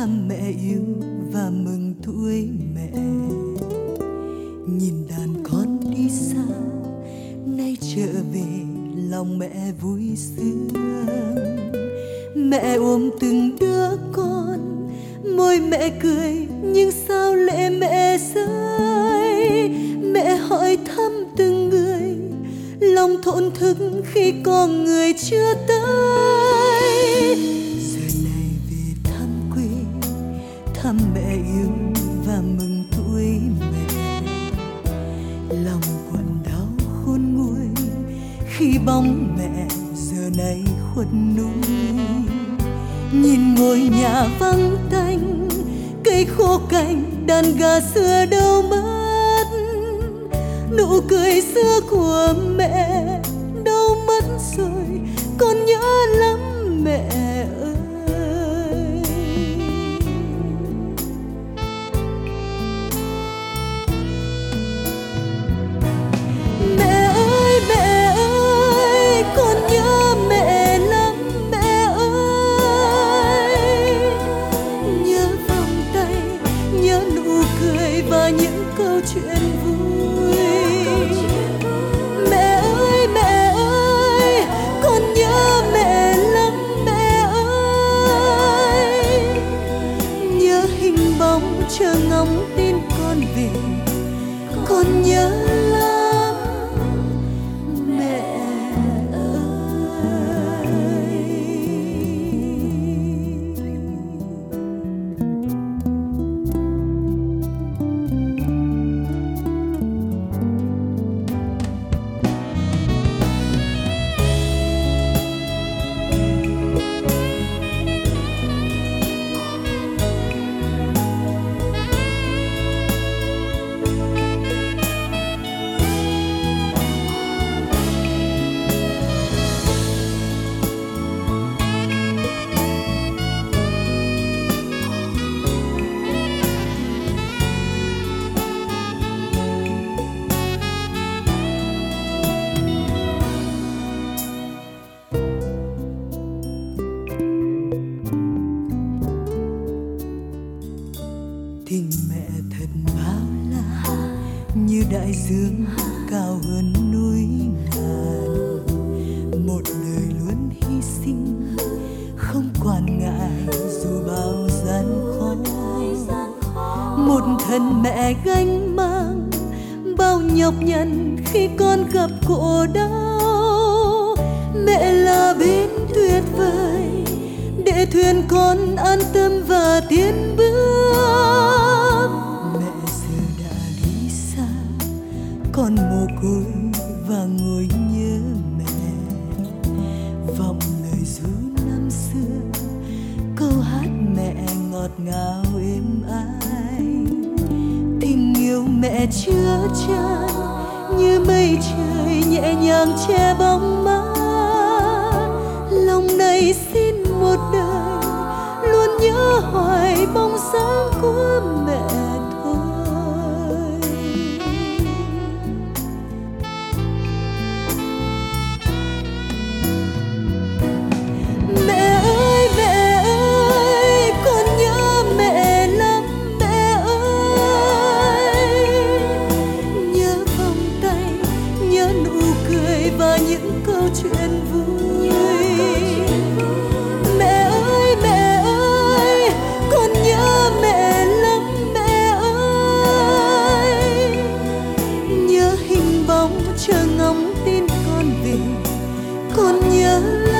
thăm mẹ yêu và mừng tuổi mẹ. Nhìn đàn con đi xa, nay trở về lòng mẹ vui sướng. Mẹ ôm từng đứa con, môi mẹ cười nhưng sao lệ mẹ rơi. Mẹ hỏi thăm từng người, lòng thổn thức khi có người chưa tới. Giờ này về thăm quê, thăm mẹ yêu và mừng tuổi mẹ. Lòng quặn đau khôn nguôi khi bóng mẹ giờ này khuất núi. Nhìn ngôi nhà vắng tanh, cây khô cành, đàn gà xưa đâu mất. Nụ cười xưa của mẹ đâu mất rồi, con nhớ lắm mẹ ơi. Mẹ ơi, mẹ ơi, con nhớ mẹ lắm mẹ ơi. Nhớ vòng tay, nhớ nụ cười và những câu chuyện vui. Mẹ ơi, mẹ ơi, con nhớ mẹ lắm mẹ ơi. Nhớ hình bóng chờ ngóng tin con về, con nhớ lắm mẹ ơi. Tình mẹ thật bao la như đại dương cao hơn núi ngàn. Một đời luôn hy sinh không quản ngại dù bao gian khó. Một thân mẹ gánh mang bao nhọc nhằn khi con gặp khổ đau. Mẹ là bến tuyệt vời để thuyền con an tâm và tiến bước. Mẹ giờ đã đi xa, con mồ côi và ngồi nhớ mẹ. Vọng lời ru năm xưa, câu hát mẹ ngọt ngào êm ái. Tình yêu mẹ chứa chan như mây trời nhẹ nhàng che bóng má. Lòng này xin một đời luôn nhớ hoài bóng dáng của mẹ thôi. Mẹ ơi, mẹ ơi, con nhớ mẹ lắm mẹ ơi. Nhớ vòng tay, nhớ nụ cười và những câu chuyện vui. Mẹ ơi, mẹ ơi, con nhớ mẹ lắm mẹ ơi. Nhớ hình bóng chờ ngóng tin con về, con nhớ